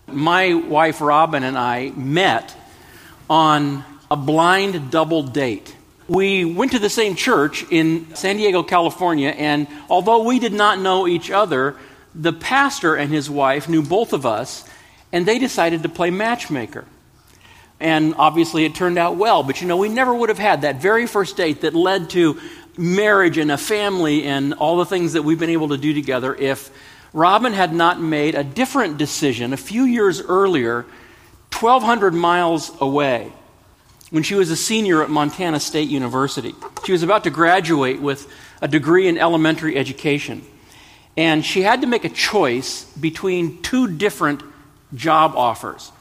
My wife Robin and I met on a blind double date. We went to the same church in San Diego, California, and although we did not know each other, the pastor and his wife knew both of us, and they decided to play matchmaker. And obviously it turned out well, but we never would have had that very first date that led to marriage and a family and all the things that we've been able to do together if Robin had not made a different decision a few years earlier, 1,200 miles away, when she was a senior at Montana State University. She was about to graduate with a degree in elementary education. And she had to make a choice between two different job offers.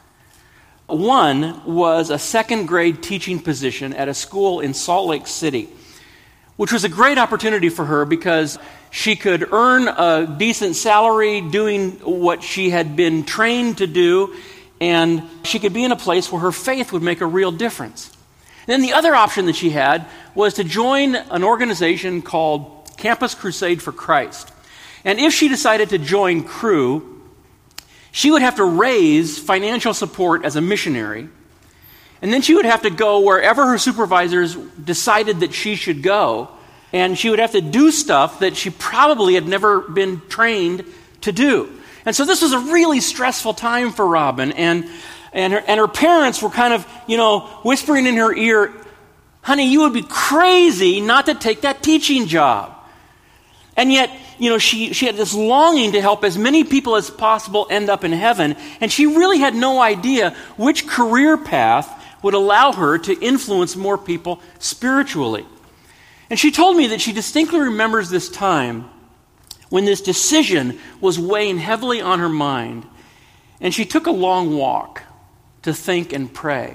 One was a second grade teaching position at a school in Salt Lake City, which was a great opportunity for her because she could earn a decent salary doing what she had been trained to do, and she could be in a place where her faith would make a real difference. And then the other option that she had was to join an organization called Campus Crusade for Christ. And if she decided to join Cru, she would have to raise financial support as a missionary, and then she would have to go wherever her supervisors decided that she should go, and she would have to do stuff that she probably had never been trained to do. And so this was a really stressful time for Robin, and her parents were kind of, whispering in her ear, "Honey, you would be crazy not to take that teaching job." And yet, she had this longing to help as many people as possible end up in heaven, and she really had no idea which career path would allow her to influence more people spiritually. And she told me that she distinctly remembers this time when this decision was weighing heavily on her mind, and she took a long walk to think and pray.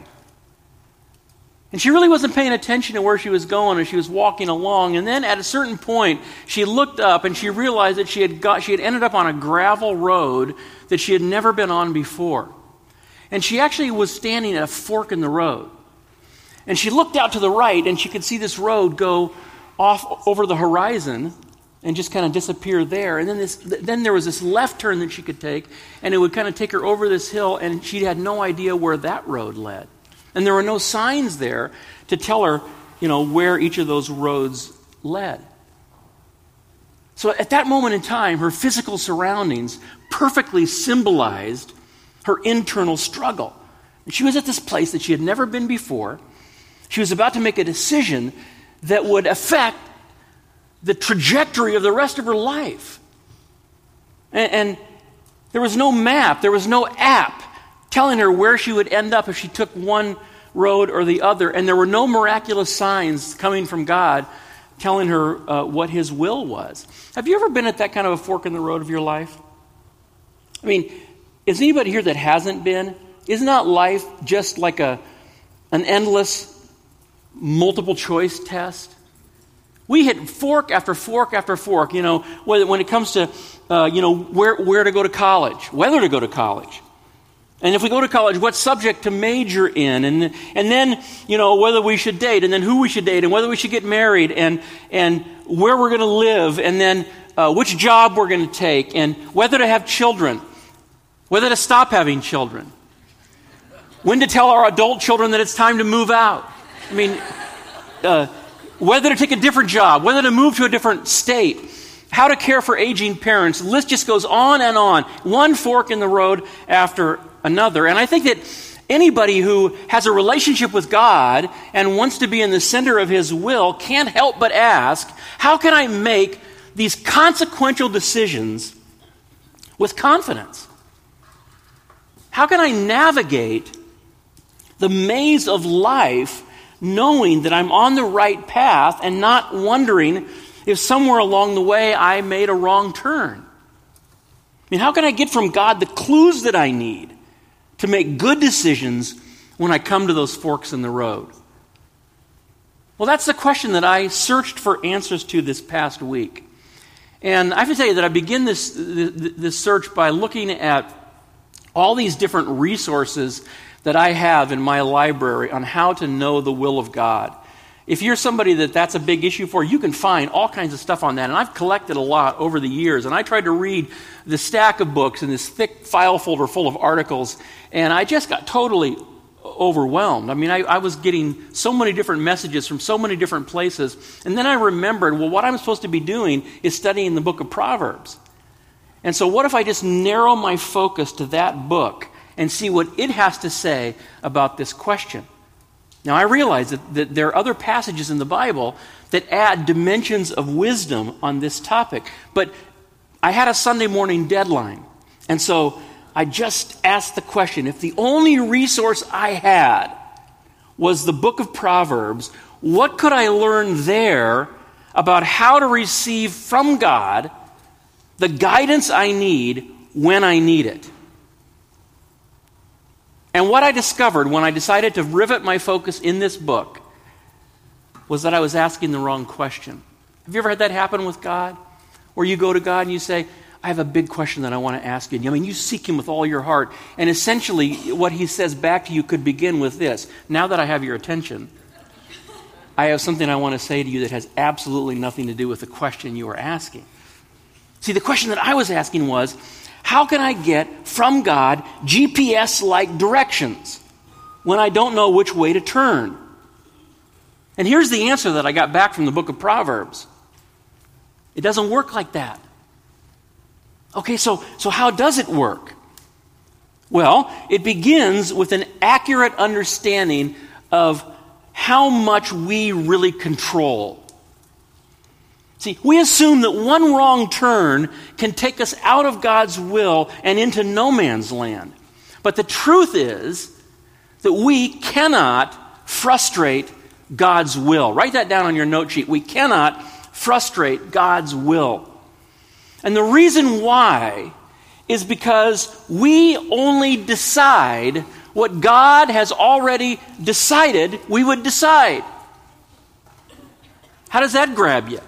And she really wasn't paying attention to where she was going as she was walking along. And then at a certain point, she looked up and she realized that she had ended up on a gravel road that she had never been on before. And she actually was standing at a fork in the road. And she looked out to the right and she could see this road go off over the horizon and just kind of disappear there. And then there was this left turn that she could take, and it would kind of take her over this hill, and she had no idea where that road led. And there were no signs there to tell her, where each of those roads led. So at that moment in time, her physical surroundings perfectly symbolized her internal struggle. And she was at this place that she had never been before. She was about to make a decision that would affect the trajectory of the rest of her life. And there was no map, there was no app telling her where she would end up if she took one road or the other. And there were no miraculous signs coming from God telling her what His will was. Have you ever been at that kind of a fork in the road of your life? I mean, is anybody here that hasn't been? Isn't that life just like an endless multiple choice test? We hit fork after fork after fork, when it comes to, where to go to college, whether to go to college. And if we go to college, what subject to major in, and then, whether we should date, and then who we should date, and whether we should get married, and where we're going to live, and then which job we're going to take, and whether to have children, whether to stop having children, when to tell our adult children that it's time to move out. I mean, whether to take a different job, whether to move to a different state, how to care for aging parents. The list just goes on and on. One fork in the road after another. And I think that anybody who has a relationship with God and wants to be in the center of His will can't help but ask, how can I make these consequential decisions with confidence? How can I navigate the maze of life knowing that I'm on the right path and not wondering if somewhere along the way I made a wrong turn? I mean, how can I get from God the clues that I need to make good decisions when I come to those forks in the road? Well, that's the question that I searched for answers to this past week. And I have to tell you that I begin this search by looking at all these different resources that I have in my library on how to know the will of God. If you're somebody that's a big issue for, you can find all kinds of stuff on that. And I've collected a lot over the years. And I tried to read the stack of books in this thick file folder full of articles. And I just got totally overwhelmed. I mean, I was getting so many different messages from so many different places. And then I remembered, well, what I'm supposed to be doing is studying the book of Proverbs. And so what if I just narrow my focus to that book and see what it has to say about this question? Now, I realize that there are other passages in the Bible that add dimensions of wisdom on this topic. But I had a Sunday morning deadline. And so I just asked the question, if the only resource I had was the book of Proverbs, what could I learn there about how to receive from God the guidance I need when I need it? And what I discovered when I decided to rivet my focus in this book was that I was asking the wrong question. Have you ever had that happen with God? Where you go to God and you say, I have a big question that I want to ask you. I mean, you seek Him with all your heart. And essentially, what He says back to you could begin with this. Now that I have your attention, I have something I want to say to you that has absolutely nothing to do with the question you are asking. See, the question that I was asking was, how can I get from God GPS-like directions when I don't know which way to turn? And here's the answer that I got back from the book of Proverbs. It doesn't work like that. Okay, so how does it work? Well, it begins with an accurate understanding of how much we really control. See, we assume that one wrong turn can take us out of God's will and into no man's land. But the truth is that we cannot frustrate God's will. Write that down on your note sheet. We cannot frustrate God's will. And the reason why is because we only decide what God has already decided we would decide. How does that grab you?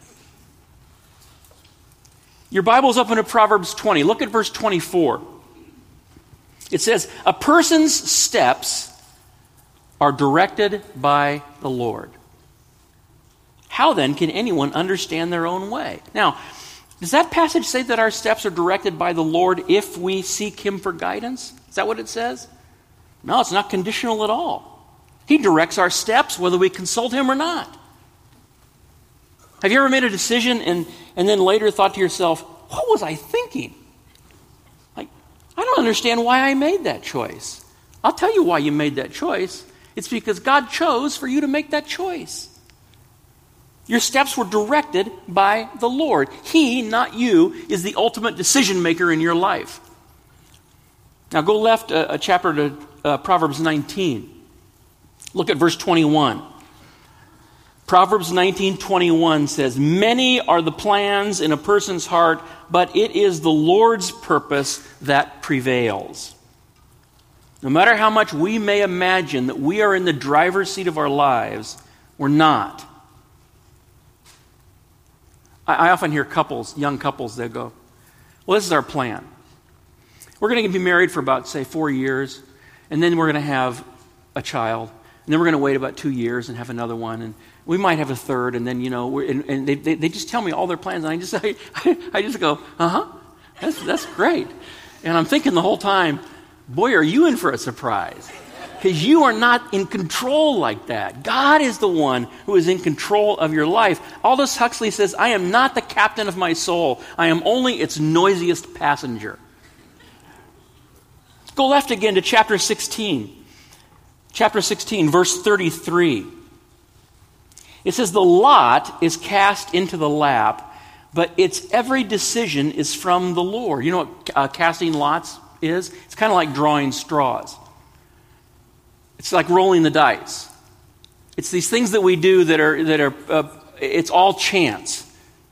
Your Bible's open to Proverbs 20. Look at verse 24. It says, a person's steps are directed by the Lord. How then can anyone understand their own way? Now, does that passage say that our steps are directed by the Lord if we seek Him for guidance? Is that what it says? No, it's not conditional at all. He directs our steps whether we consult Him or not. Have you ever made a decision and then later thought to yourself, what was I thinking? Like, I don't understand why I made that choice. I'll tell you why you made that choice. It's because God chose for you to make that choice. Your steps were directed by the Lord. He, not you, is the ultimate decision maker in your life. Now go left a chapter to Proverbs 19. Look at verse 21. Proverbs 19:21 says, many are the plans in a person's heart, but it is the Lord's purpose that prevails. No matter how much we may imagine that we are in the driver's seat of our lives, we're not. I often hear young couples, they go, well, this is our plan. We're going to be married for about, say, 4 years, and then we're going to have a child, and then we're going to wait about 2 years and have another one, and we might have a third, and then, and they just tell me all their plans, and I just go, that's great. And I'm thinking the whole time, boy, are you in for a surprise. Because you are not in control like that. God is the one who is in control of your life. Aldous Huxley says, I am not the captain of my soul. I am only its noisiest passenger. Go left again to chapter 16. Chapter 16, verse 33. It says, the lot is cast into the lap, but its every decision is from the Lord. You know what casting lots is? It's kind of like drawing straws. It's like rolling the dice. It's these things that we do that are it's all chance.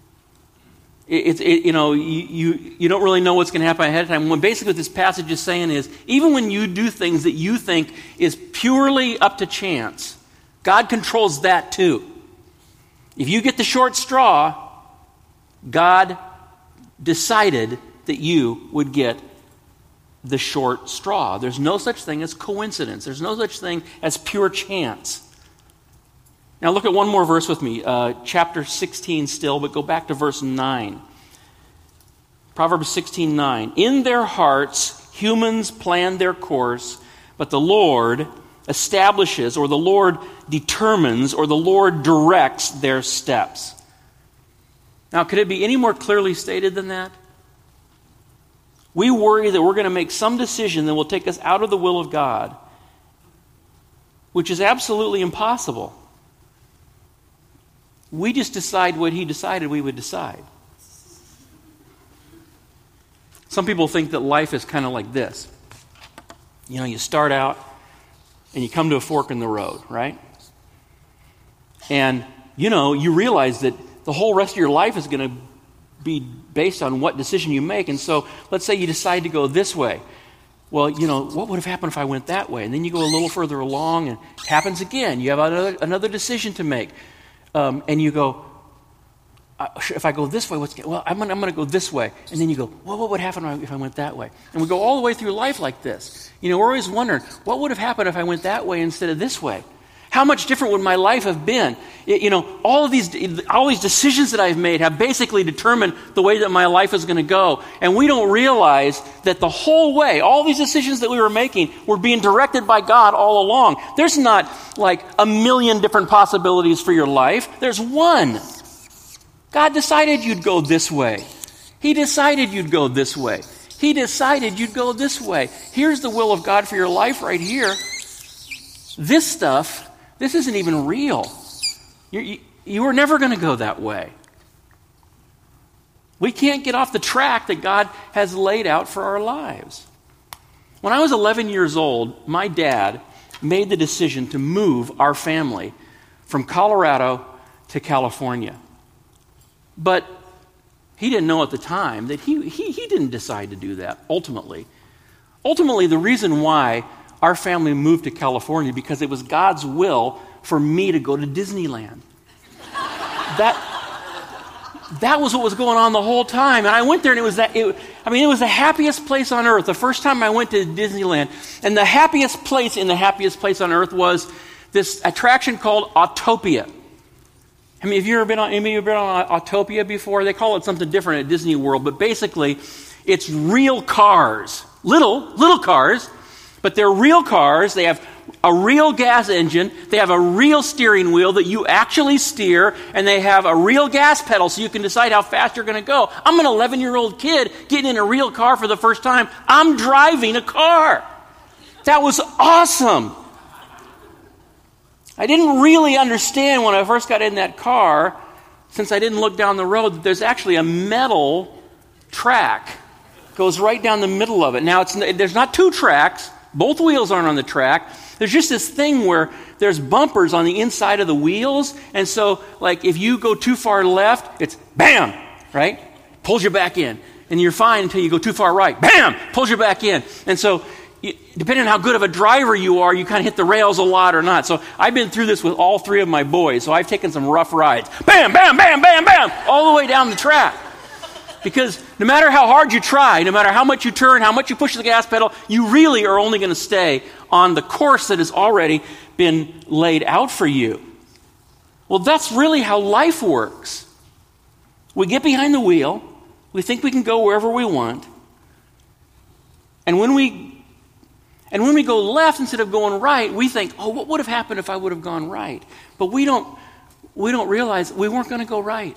You don't really know what's going to happen ahead of time. What basically this passage is saying is, even when you do things that you think is purely up to chance, God controls that too. If you get the short straw, God decided that you would get the short straw. There's no such thing as coincidence. There's no such thing as pure chance. Now look at one more verse with me, chapter 16 still, but go back to verse 9. Proverbs 16:9. In their hearts, humans plan their course, but the Lord establishes, or the Lord determines, or the Lord directs their steps. Now, could it be any more clearly stated than that? We worry that we're going to make some decision that will take us out of the will of God, which is absolutely impossible. We just decide what He decided we would decide. Some people think that life is kind of like this. You know, you start out and you come to a fork in the road, right? And, you know, you realize that the whole rest of your life is going to be based on what decision you make. And so, let's say you decide to go this way. Well, you know, what would have happened if I went that way? And then you go a little further along and it happens again. You have another decision to make. And you go, if I go this way, I'm going to go this way. And then you go, well, what would happen if I went that way? And we go all the way through life like this. You know, we're always wondering, what would have happened if I went that way instead of this way? How much different would my life have been? You know, all these decisions that I've made have basically determined the way that my life is going to go. And we don't realize that the whole way, all these decisions that we were making were being directed by God all along. There's not like a million different possibilities for your life. There's one. God decided you'd go this way. He decided you'd go this way. He decided you'd go this way. Here's the will of God for your life right here. This stuff, this isn't even real. You were never going to go that way. We can't get off the track that God has laid out for our lives. When I was 11 years old, my dad made the decision to move our family from Colorado to California. But he didn't know at the time that he didn't decide to do that, ultimately. Ultimately, the reason why our family moved to California because it was God's will for me to go to Disneyland. That was what was going on the whole time. And I went there and it was the happiest place on earth. The first time I went to Disneyland. And the happiest place in the happiest place on earth was this attraction called Autopia. I mean, have you ever been on Autopia before? They call it something different at Disney World, but basically it's real cars. Little cars, but they're real cars. They have a real gas engine. They have a real steering wheel that you actually steer, and they have a real gas pedal so you can decide how fast you're going to go. I'm an 11-year-old kid getting in a real car for the first time. I'm driving a car. That was awesome. I didn't really understand when I first got in that car, since I didn't look down the road, that there's actually a metal track. Goes right down the middle of it. Now, there's not two tracks. Both wheels aren't on the track. There's just this thing where there's bumpers on the inside of the wheels. And so, like, if you go too far left, it's bam, right? Pulls you back in. And you're fine until you go too far right. Bam! Pulls you back in. And so, depending on how good of a driver you are, you kind of hit the rails a lot or not. So I've been through this with all three of my boys. So I've taken some rough rides. Bam, bam, bam, bam, bam, all the way down the track. Because no matter how hard you try, no matter how much you turn, how much you push the gas pedal, you really are only going to stay on the course that has already been laid out for you. Well, that's really how life works. We get behind the wheel. We think we can go wherever we want. And when we go left instead of going right, we think, oh, what would have happened if I would have gone right? But we don't realize we weren't going to go right.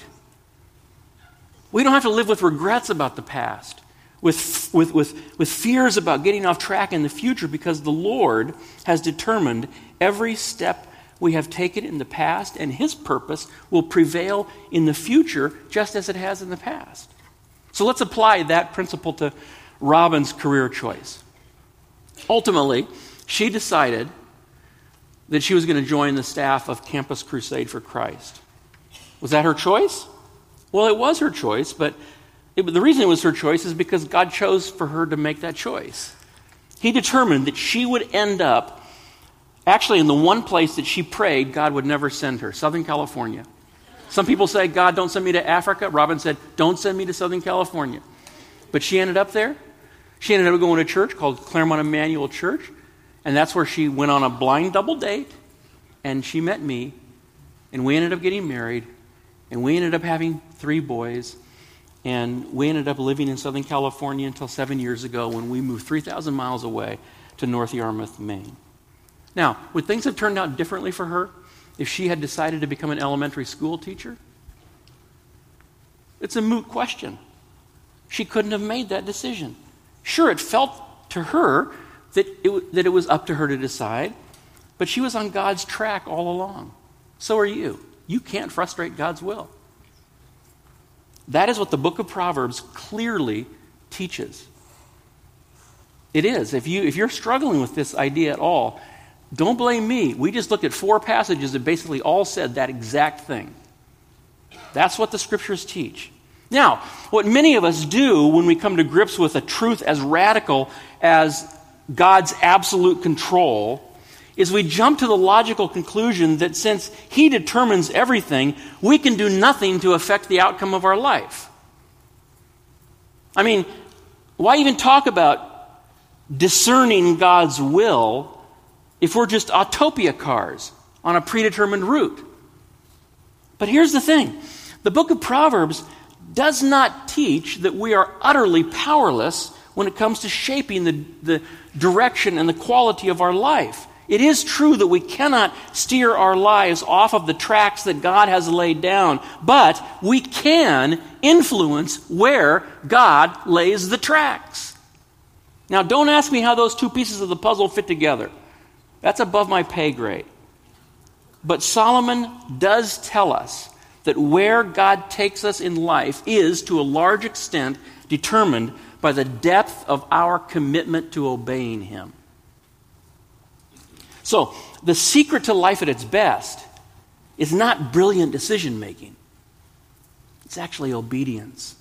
We don't have to live with regrets about the past, with fears about getting off track in the future, because the Lord has determined every step we have taken in the past, and His purpose will prevail in the future just as it has in the past. So let's apply that principle to Robin's career choice. Ultimately, she decided that she was going to join the staff of Campus Crusade for Christ. Was that her choice? Well, it was her choice, but the reason it was her choice is because God chose for her to make that choice. He determined that she would end up actually in the one place that she prayed God would never send her, Southern California. Some people say, God, don't send me to Africa. Robin said, don't send me to Southern California. But she ended up there. She ended up going to a church called Claremont Emmanuel Church, and that's where she went on a blind double date, and she met me, and we ended up getting married, and we ended up having 3 boys, and we ended up living in Southern California until 7 years ago when we moved 3,000 miles away to North Yarmouth, Maine. Now, would things have turned out differently for her if she had decided to become an elementary school teacher? It's a moot question. She couldn't have made that decision. Sure, it felt to her that it was up to her to decide, but she was on God's track all along. So are you. You can't frustrate God's will. That is what the book of Proverbs clearly teaches. It is. If you're struggling with this idea at all, don't blame me. We just looked at 4 passages that basically all said that exact thing. That's what the scriptures teach. Now, what many of us do when we come to grips with a truth as radical as God's absolute control is we jump to the logical conclusion that since He determines everything, we can do nothing to affect the outcome of our life. I mean, why even talk about discerning God's will if we're just autopia cars on a predetermined route? But here's the thing. The book of Proverbs does not teach that we are utterly powerless when it comes to shaping the direction and the quality of our life. It is true that we cannot steer our lives off of the tracks that God has laid down, but we can influence where God lays the tracks. Now, don't ask me how those 2 pieces of the puzzle fit together. That's above my pay grade. But Solomon does tell us that where God takes us in life is, to a large extent, determined by the depth of our commitment to obeying Him. So, the secret to life at its best is not brilliant decision-making. It's actually obedience.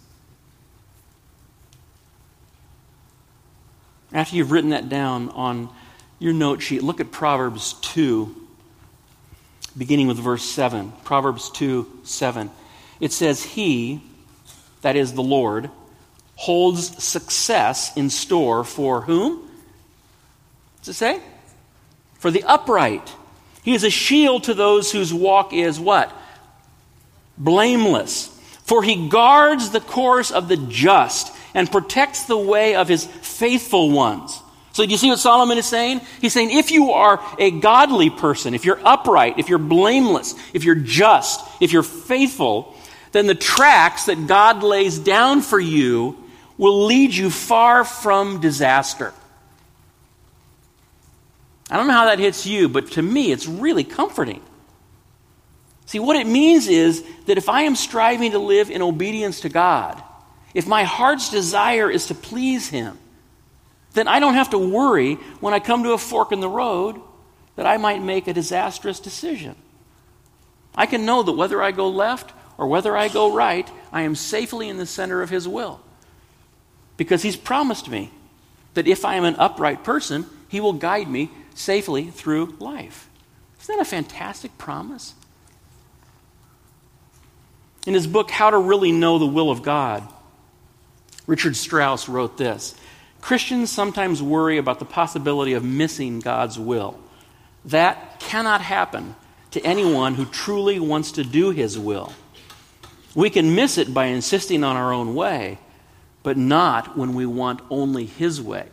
After you've written that down on your note sheet, look at Proverbs 2, beginning with verse 7. Proverbs 2:7. It says, He, that is the Lord, holds success in store for whom? What's it say? For the upright. He is a shield to those whose walk is what? Blameless. For He guards the course of the just and protects the way of His faithful ones. So do you see what Solomon is saying? He's saying if you are a godly person, if you're upright, if you're blameless, if you're just, if you're faithful, then the tracks that God lays down for you will lead you far from disaster. I don't know how that hits you, but to me it's really comforting. See, what it means is that if I am striving to live in obedience to God, if my heart's desire is to please Him, then I don't have to worry when I come to a fork in the road that I might make a disastrous decision. I can know that whether I go left or whether I go right, I am safely in the center of His will. Because He's promised me that if I am an upright person, He will guide me safely through life. Isn't that a fantastic promise? In his book, How to Really Know the Will of God, Richard Strauss wrote this: Christians sometimes worry about the possibility of missing God's will. That cannot happen to anyone who truly wants to do His will. We can miss it by insisting on our own way, but not when we want only His way.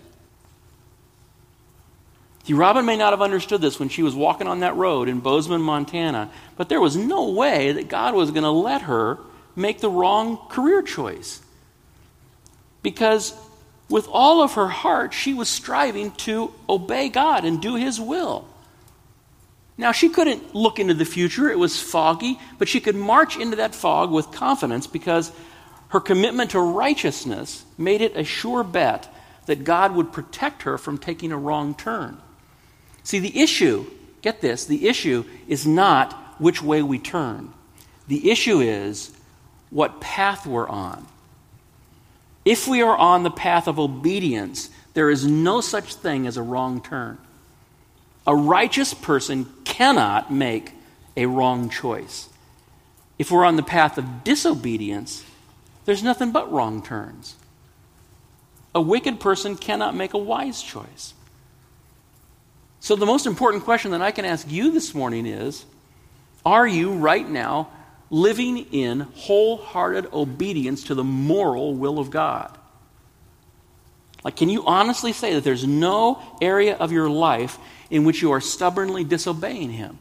See, Robin may not have understood this when she was walking on that road in Bozeman, Montana, but there was no way that God was going to let her make the wrong career choice. Because with all of her heart, she was striving to obey God and do His will. Now, she couldn't look into the future. It was foggy, but she could march into that fog with confidence because her commitment to righteousness made it a sure bet that God would protect her from taking a wrong turn. See, the issue, get this, the issue is not which way we turn. The issue is what path we're on. If we are on the path of obedience, there is no such thing as a wrong turn. A righteous person cannot make a wrong choice. If we're on the path of disobedience, there's nothing but wrong turns. A wicked person cannot make a wise choice. So the most important question that I can ask you this morning is, Are you right now living in wholehearted obedience to the moral will of God? Like, can you honestly say that there's no area of your life in which you are stubbornly disobeying Him?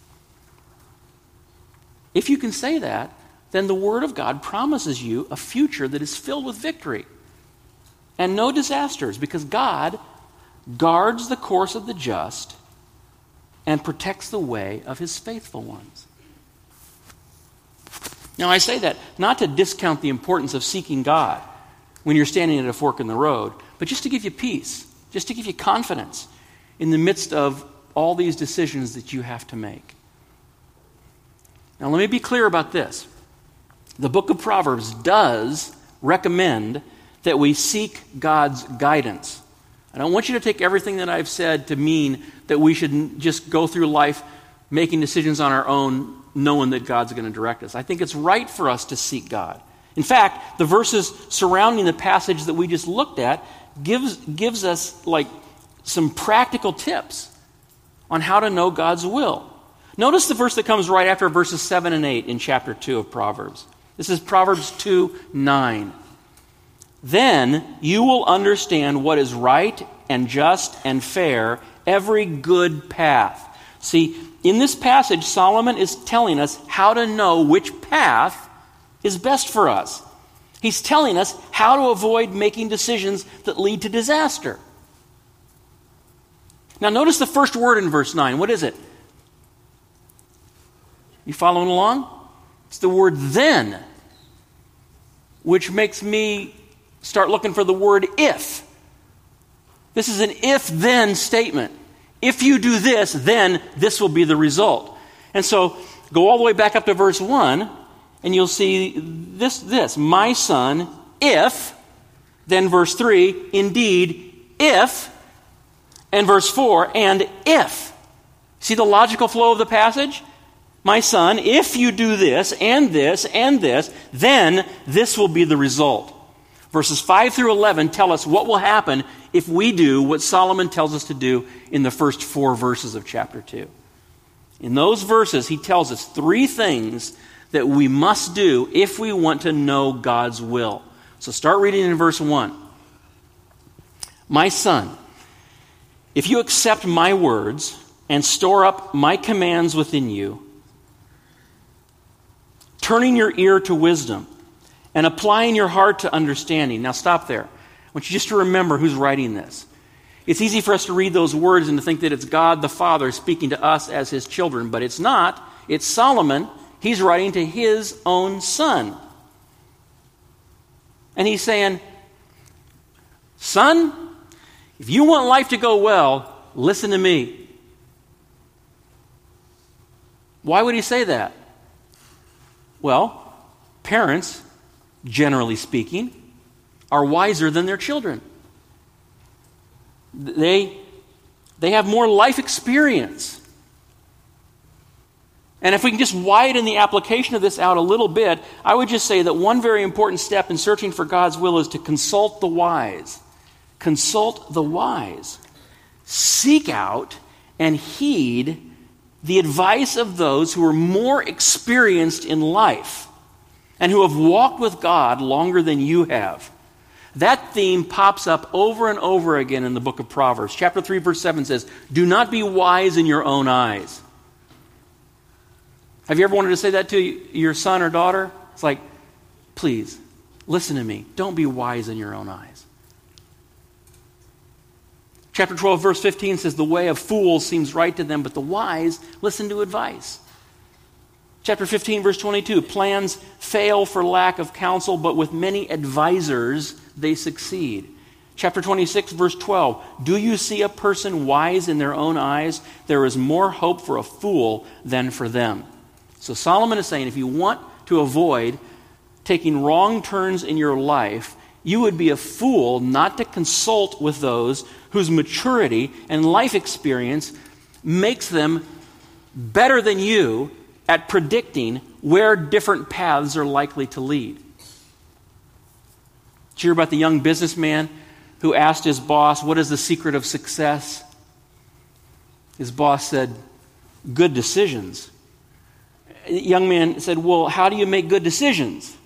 If you can say that, then the Word of God promises you a future that is filled with victory and no disasters, because God guards the course of the just and protects the way of His faithful ones. Now, I say that not to discount the importance of seeking God when you're standing at a fork in the road, but just to give you peace, just to give you confidence in the midst of all these decisions that you have to make. Now, let me be clear about this. The book of Proverbs does recommend that we seek God's guidance. I don't want you to take everything that I've said to mean that we should just go through life making decisions on our own, knowing that God's going to direct us. I think it's right for us to seek God. In fact, the verses surrounding the passage that we just looked at gives us like some practical tips on how to know God's will. Notice the verse that comes right after verses 7 and 8 in chapter 2 of Proverbs. This is Proverbs 2:9. Then you will understand what is right and just and fair, every good path. See, in this passage, Solomon is telling us how to know which path is best for us. He's telling us how to avoid making decisions that lead to disaster. Now notice the first word in verse 9. What is it? You following along? It's the word then, which makes me start looking for the word if. This is an if-then statement. If you do this, then this will be the result. And so go all the way back up to verse 1, and you'll see this. My son, if, then verse 3, indeed, if, and verse 4, and if. See the logical flow of the passage? My son, if you do this, and this, and this, then this will be the result. Verses 5 through 11 tell us what will happen if we do what Solomon tells us to do in the first 4 verses of chapter 2. In those verses, he tells us 3 things that we must do if we want to know God's will. So start reading in verse 1. My son, if you accept my words and store up my commands within you, turning your ear to wisdom and applying your heart to understanding. Now stop there. I want you just to remember who's writing this. It's easy for us to read those words and to think that it's God the Father speaking to us as His children, but it's not. It's Solomon. He's writing to his own son. And he's saying, son, if you want life to go well, listen to me. Why would he say that? Well, parents, generally speaking, are wiser than their children. They have more life experience. And if we can just widen the application of this out a little bit, I would just say that one very important step in searching for God's will is to consult the wise. Consult the wise. Seek out and heed the advice of those who are more experienced in life and who have walked with God longer than you have. That theme pops up over and over again in the book of Proverbs. Chapter 3, verse 7 says, do not be wise in your own eyes. Have you ever wanted to say that to your son or daughter? It's like, please, listen to me. Don't be wise in your own eyes. Chapter 12, verse 15 says, the way of fools seems right to them, but the wise listen to advice. Chapter 15, verse 22, plans fail for lack of counsel, but with many advisors they succeed. Chapter 26, verse 12, do you see a person wise in their own eyes? There is more hope for a fool than for them. So Solomon is saying, if you want to avoid taking wrong turns in your life, you would be a fool not to consult with those whose maturity and life experience makes them better than you at predicting where different paths are likely to lead. Did you hear about the young businessman who asked his boss, what is the secret of success? His boss said, good decisions. the young man said, well, how do you make good decisions?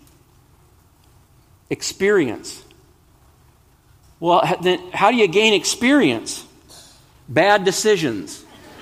Experience. Well, then how do you gain experience? Bad decisions.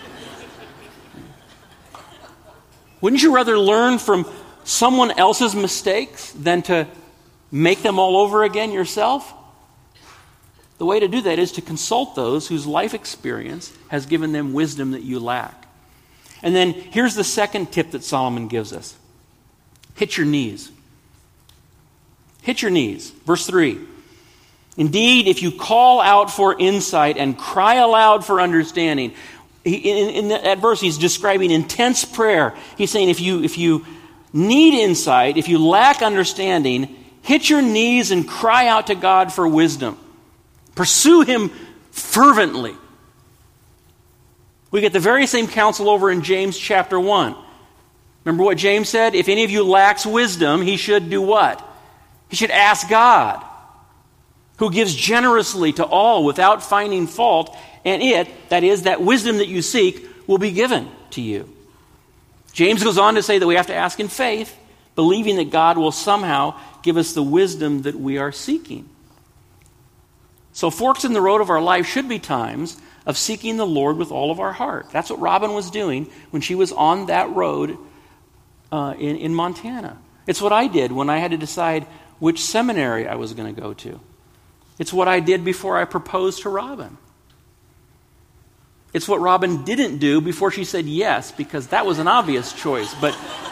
Wouldn't you rather learn from someone else's mistakes than to make them all over again yourself? The way to do that is to consult those whose life experience has given them wisdom that you lack. And then here's the second tip that Solomon gives us. Hit your knees. Hit your knees. Verse 3. Indeed, if you call out for insight and cry aloud for understanding. In that verse, he's describing intense prayer. He's saying if you need insight, if you lack understanding, hit your knees and cry out to God for wisdom. Pursue Him fervently. We get the very same counsel over in James chapter 1. Remember what James said? If any of you lacks wisdom, he should do what? He should ask God, who gives generously to all without finding fault, and that is, that wisdom that you seek, will be given to you. James goes on to say that we have to ask in faith, believing that God will somehow give us the wisdom that we are seeking. So forks in the road of our life should be times of seeking the Lord with all of our heart. That's what Robin was doing when she was on that road in Montana. It's what I did when I had to decide which seminary I was going to go to. It's what I did before I proposed to Robin. It's what Robin didn't do before she said yes, because that was an obvious choice. But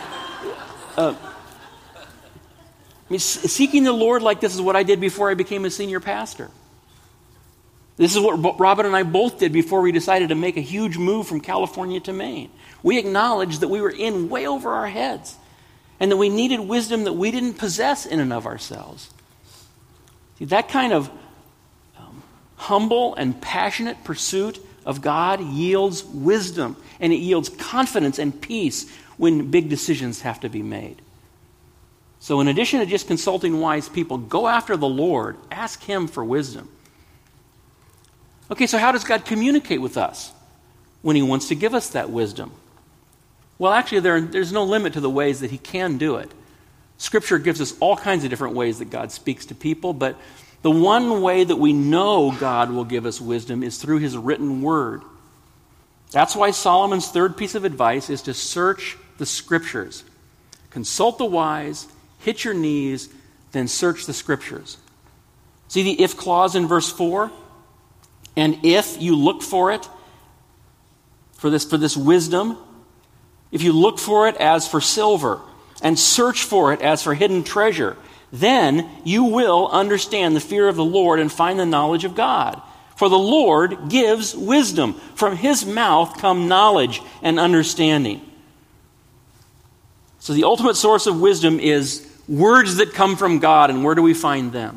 seeking the Lord like this is what I did before I became a senior pastor. This is what Robin and I both did before we decided to make a huge move from California to Maine. We acknowledged that we were in way over our heads and that we needed wisdom that we didn't possess in and of ourselves. See, that kind of humble and passionate pursuit of God yields wisdom, and it yields confidence and peace when big decisions have to be made. So in addition to just consulting wise people, go after the Lord. Ask Him for wisdom. Okay, so how does God communicate with us when He wants to give us that wisdom? Well, actually, there's no limit to the ways that He can do it. Scripture gives us all kinds of different ways that God speaks to people, but the one way that we know God will give us wisdom is through His written word. That's why Solomon's third piece of advice is to search the Scriptures. Consult the wise, hit your knees, then search the Scriptures. See the if clause in verse 4? And if you look for it, for this wisdom, if you look for it as for silver, and search for it as for hidden treasure, then you will understand the fear of the Lord and find the knowledge of God. For the Lord gives wisdom. From His mouth come knowledge and understanding. So the ultimate source of wisdom is words that come from God. And where do we find them?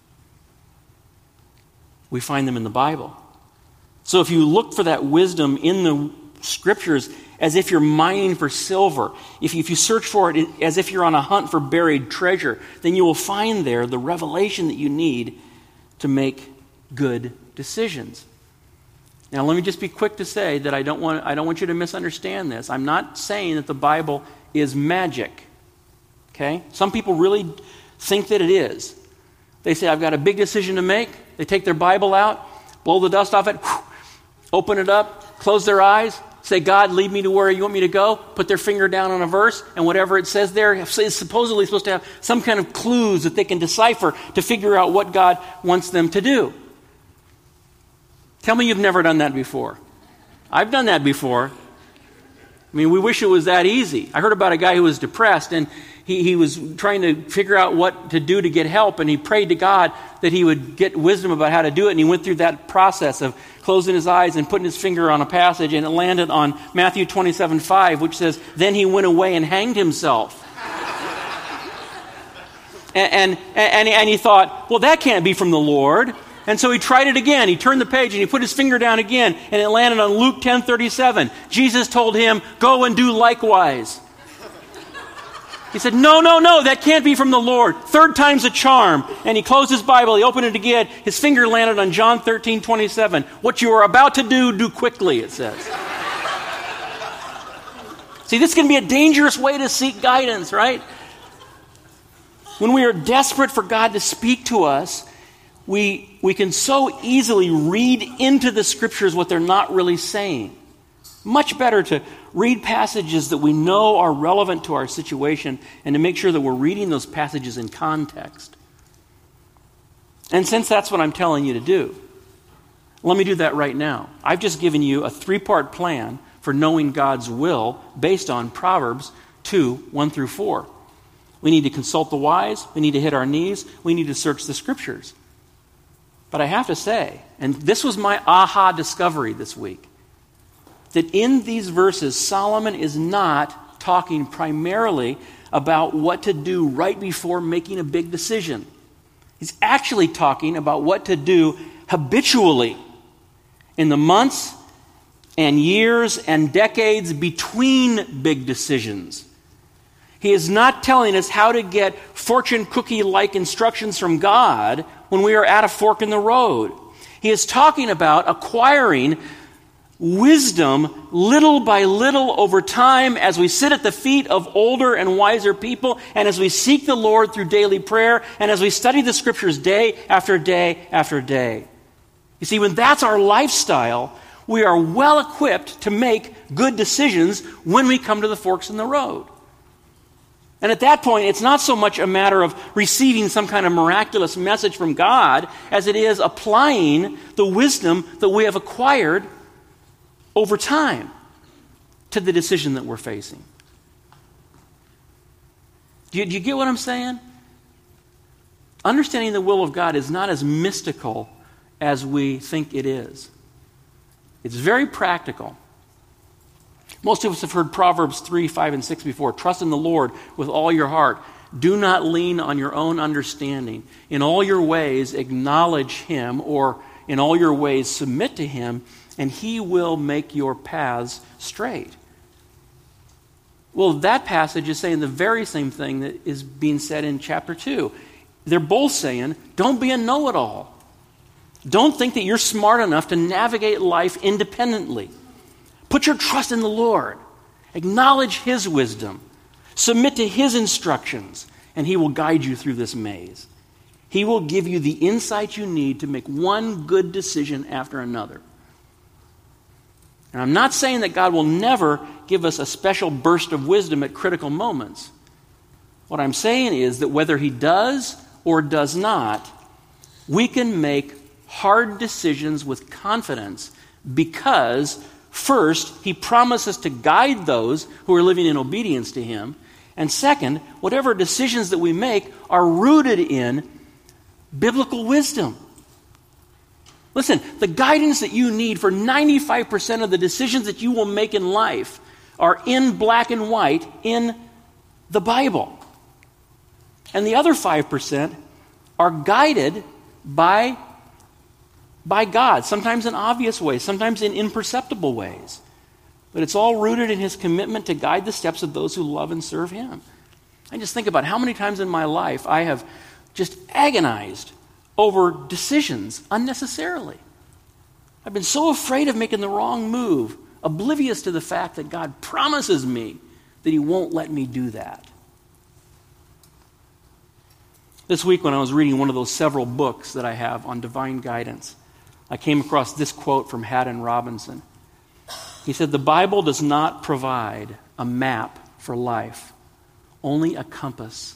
We find them in the Bible. So if you look for that wisdom in the Scriptures as if you're mining for silver, if you search for it as if you're on a hunt for buried treasure, then you will find there the revelation that you need to make good decisions. Now let me just be quick to say that I don't want you to misunderstand this. I'm not saying that the Bible is magic. Okay? Some people really think that it is. They say, I've got a big decision to make. They take their Bible out, blow the dust off it, open it up, close their eyes, say, God, lead me to where you want me to go, put their finger down on a verse, and whatever it says there is supposedly supposed to have some kind of clues that they can decipher to figure out what God wants them to do. Tell me you've never done that before. I've done that before. I mean, we wish it was that easy. I heard about a guy who was depressed, and he was trying to figure out what to do to get help, and he prayed to God that he would get wisdom about how to do it, and he went through that process of closing his eyes and putting his finger on a passage, and it landed on Matthew 27:5, which says, then he went away and hanged himself. and he thought, well, that can't be from the Lord. And so he tried it again. He turned the page and he put his finger down again, and it landed on Luke 10:37. Jesus told him, go and do likewise. He said, no, that can't be from the Lord. Third time's a charm. And he closed his Bible, he opened it again, his finger landed on John 13:27. What you are about to do, do quickly, it says. See, this can be a dangerous way to seek guidance, right? When we are desperate for God to speak to us, we can so easily read into the Scriptures what they're not really saying. Much better to read passages that we know are relevant to our situation and to make sure that we're reading those passages in context. And since that's what I'm telling you to do, let me do that right now. I've just given you a 3-part plan for knowing God's will based on Proverbs 2, 1 through 4. We need to consult the wise. We need to hit our knees. We need to search the Scriptures. But I have to say, and this was my aha discovery this week, that in these verses, Solomon is not talking primarily about what to do right before making a big decision. He's actually talking about what to do habitually in the months and years and decades between big decisions. He is not telling us how to get fortune cookie-like instructions from God when we are at a fork in the road. He is talking about acquiring wisdom little by little over time as we sit at the feet of older and wiser people and as we seek the Lord through daily prayer and as we study the Scriptures day after day after day. You see, when that's our lifestyle, we are well equipped to make good decisions when we come to the forks in the road. And at that point, it's not so much a matter of receiving some kind of miraculous message from God as it is applying the wisdom that we have acquired over time to the decision that we're facing. Do you get what I'm saying? Understanding the will of God is not as mystical as we think it is. It's very practical. Most of us have heard Proverbs 3, 5, and 6 before. Trust in the Lord with all your heart. Do not lean on your own understanding. In all your ways acknowledge Him, or in all your ways submit to Him, and He will make your paths straight. Well, that passage is saying the very same thing that is being said in chapter 2. They're both saying, don't be a know-it-all. Don't think that you're smart enough to navigate life independently. Put your trust in the Lord. Acknowledge His wisdom. Submit to His instructions, and He will guide you through this maze. He will give you the insight you need to make one good decision after another. And I'm not saying that God will never give us a special burst of wisdom at critical moments. What I'm saying is that whether He does or does not, we can make hard decisions with confidence because, first, He promises to guide those who are living in obedience to Him. And second, whatever decisions that we make are rooted in biblical wisdom. Listen, the guidance that you need for 95% of the decisions that you will make in life are in black and white in the Bible. And the other 5% are guided by God, sometimes in obvious ways, sometimes in imperceptible ways. But it's all rooted in His commitment to guide the steps of those who love and serve Him. I just think about how many times in my life I have just agonized over decisions unnecessarily. I've been so afraid of making the wrong move, oblivious to the fact that God promises me that He won't let me do that. This week when I was reading one of those several books that I have on divine guidance, I came across this quote from Haddon Robinson. He said, "The Bible does not provide a map for life, only a compass."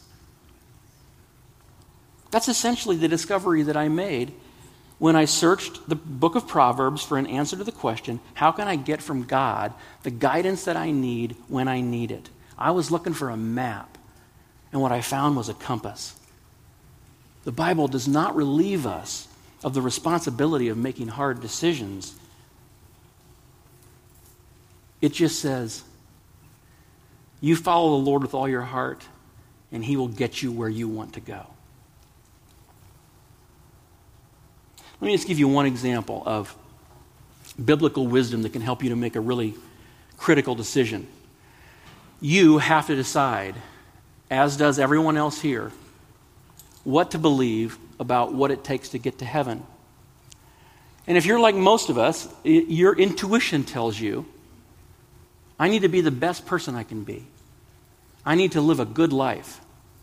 That's essentially the discovery that I made when I searched the book of Proverbs for an answer to the question, how can I get from God the guidance that I need when I need it? I was looking for a map, and what I found was a compass. The Bible does not relieve us of the responsibility of making hard decisions. It just says, you follow the Lord with all your heart, and He will get you where you want to go. Let me just give you one example of biblical wisdom that can help you to make a really critical decision. You have to decide, as does everyone else here, what to believe about what it takes to get to heaven. And if you're like most of us, your intuition tells you I need to be the best person I can be. I need to live a good life.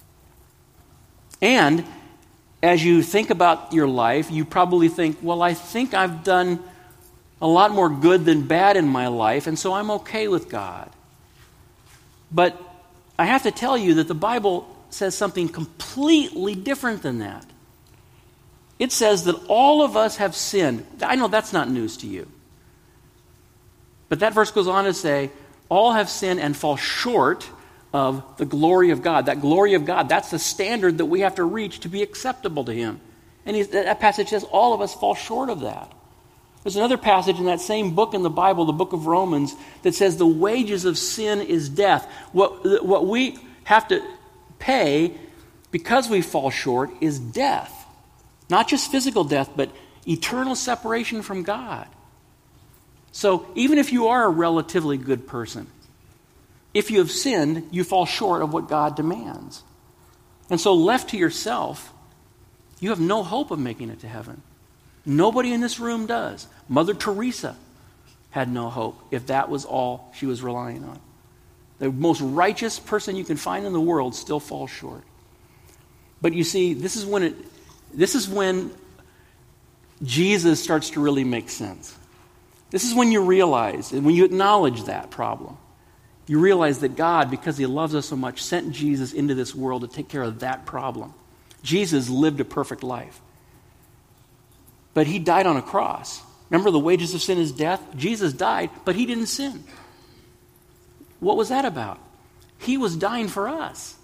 And as you think about your life, you probably think, well, I think I've done a lot more good than bad in my life, and so I'm okay with God. But I have to tell you that the Bible says something completely different than that. It says that all of us have sinned. I know that's not news to you. But that verse goes on to say, all have sinned and fall short of the glory of God. That glory of God, that's the standard that we have to reach to be acceptable to Him. And that passage says all of us fall short of that. There's another passage in that same book in the Bible, the book of Romans, that says the wages of sin is death. What we have to pay because we fall short is death. Not just physical death, but eternal separation from God. So even if you are a relatively good person, if you have sinned, you fall short of what God demands. And so left to yourself, you have no hope of making it to heaven. Nobody in this room does. Mother Teresa had no hope if that was all she was relying on. The most righteous person you can find in the world still falls short. But you see, this is when Jesus starts to really make sense. This is when you realize, and when you acknowledge that problem, you realize that God, because He loves us so much, sent Jesus into this world to take care of that problem. Jesus lived a perfect life. But He died on a cross. Remember, the wages of sin is death? Jesus died, but He didn't sin. What was that about? He was dying for us.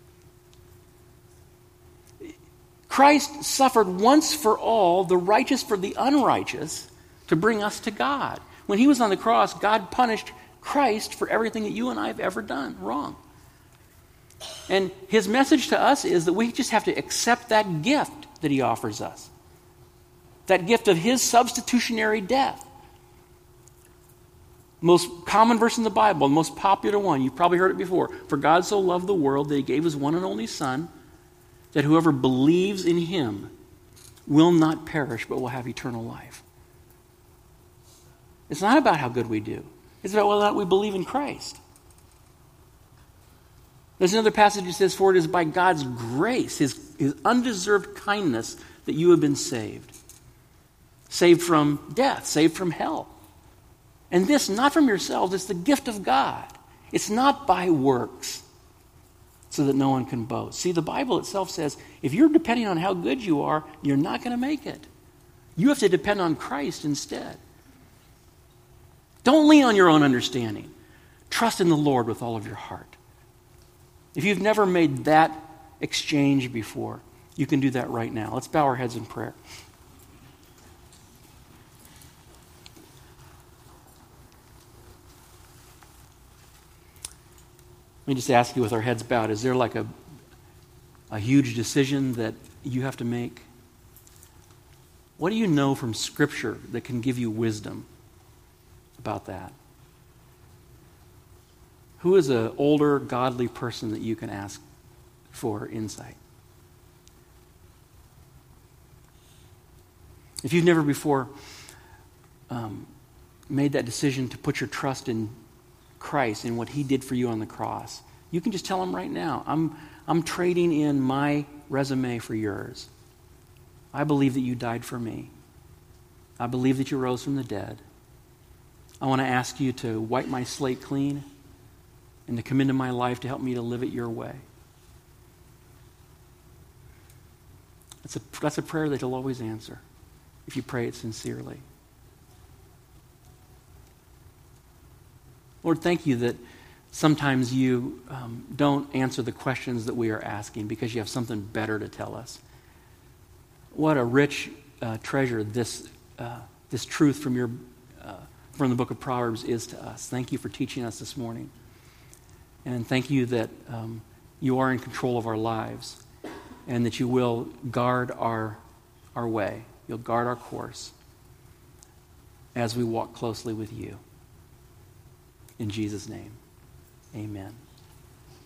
Christ suffered once for all, the righteous for the unrighteous, to bring us to God. When He was on the cross, God punished Christ for everything that you and I have ever done wrong. And His message to us is that we just have to accept that gift that He offers us. That gift of His substitutionary death. Most common verse in the Bible, the most popular one, you've probably heard it before. For God so loved the world that He gave His one and only Son, that whoever believes in Him will not perish but will have eternal life. It's not about how good we do. It's about whether or not we believe in Christ. There's another passage that says, for it is by God's grace, His undeserved kindness, that you have been saved. Saved from death, saved from hell. And this, not from yourselves, it's the gift of God. It's not by works, so that no one can boast. See, the Bible itself says, if you're depending on how good you are, you're not going to make it. You have to depend on Christ instead. Don't lean on your own understanding. Trust in the Lord with all of your heart. If you've never made that exchange before, you can do that right now. Let's bow our heads in prayer. Let me just ask you with our heads bowed, is there like a huge decision that you have to make? What do you know from Scripture that can give you wisdom about that? Who is an older, godly person that you can ask for insight? If you've never before made that decision to put your trust in Christ and what He did for you on the cross, you can just tell Him right now, I'm trading in my resume for yours. I believe that you died for me. I believe that you rose from the dead. I want to ask you to wipe my slate clean and to come into my life to help me to live it your way. That's a prayer that He'll always answer if you pray it sincerely. Lord, thank you that sometimes you don't answer the questions that we are asking because you have something better to tell us. What a rich treasure this truth from the book of Proverbs is to us. Thank you for teaching us this morning. And thank you that you are in control of our lives and that you will guard our way. You'll guard our course as we walk closely with you. In Jesus' name, amen.